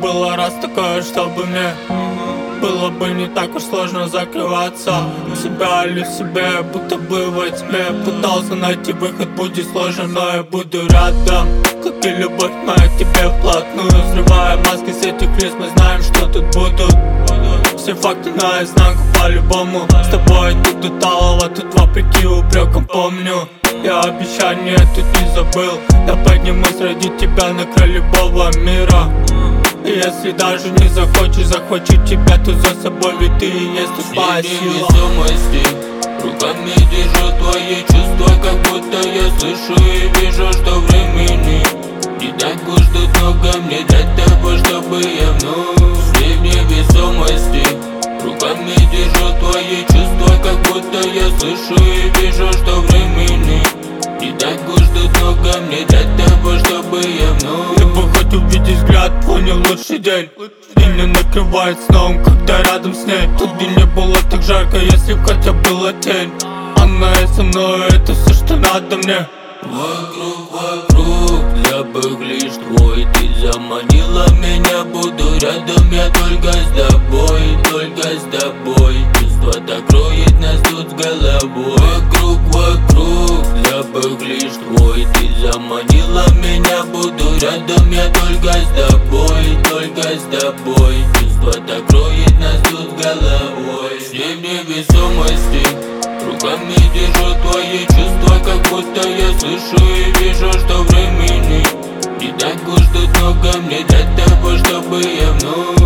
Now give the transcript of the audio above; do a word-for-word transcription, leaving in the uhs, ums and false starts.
было раз такое, чтобы мне было бы не так уж сложно закрываться в себя или в себе, будто бы во тьме пытался найти выход, будет сложно, но я буду рядом. Как и любовь моя к тебе вплотную, взрывая маски с этих лиц, мы знаем, что тут будут все факты наизнанку по-любому. С тобой тут до талого, тут вопреки упрекам помню. Я обещание тут не забыл, я поднимусь ради тебя на край любого мира. И если даже не захочешь, захочет тебя, то за собой, ведь ты и есть твоя сила. Невесомости, руками держу твои чувства, как будто я слышу и вижу, что времени не так уж тут много мне для того, чтобы я вновь в невесомости. Руками держу твои чувства, как будто я слышу и вижу, что времени не так уж тут много мне для того, чтобы я вновь. Я бы хоть увидеть взгляд, понял лучший день. Меня накрывает сном, когда рядом с ней. Тут бы не было так жарко, если б хотя была тень. Она и со мной, это все, что надо мне. Вокруг, вокруг, запах лишь твой. Ты заманила меня, буду рядом я только с тобой, только с тобой. Чувство так кроет нас тут с головой. Вокруг, вокруг, запах лишь твой. Ты заманила меня, буду рядом я только с тобой, только с тобой. Чувство так кроет нас тут с головой. С ним невесомости, руками держу твои чувства, как будто я слышу и вижу, что времени не так уж тут много мне для того, чтобы я вновь